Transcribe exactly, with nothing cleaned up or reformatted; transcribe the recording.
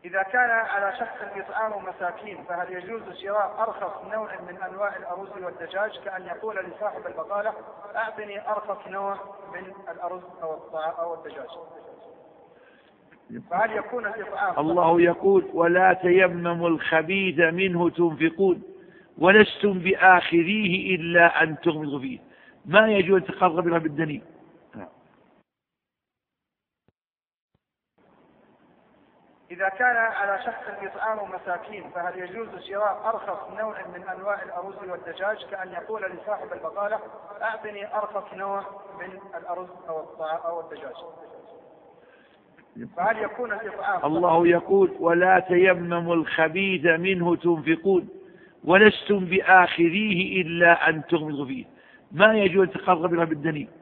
إذا كان على شخص إطعام مساكين فهل يجوز شراء أرخص نوع من أنواع الأرز والدجاج، كأن يقول لصاحب البقالة أعطني أرخص نوع من الأرز أو الدجاج؟ فهل يكون الإطعام؟ الله يقول ولا تيمموا الخبيث منه تنفقون ولستم بآخذيه إلا أن تغمضوا فيه. ما يجوز تقرب منها بالدنيا. إذا كان على شخص إطعام مساكين فهل يجوز شراء أرخص نوع من أنواع الأرز والدجاج، كأن يقول لصاحب البقالة أعطني أرخص نوع من الأرز أو الدجاج؟ فهل يكون الإطعام؟ الله يقول ولا تيمموا الخبيث منه تنفقون ولستم بآخذيه إلا أن تغمضوا فيه. ما يجوز تقرب منها بالدنيا.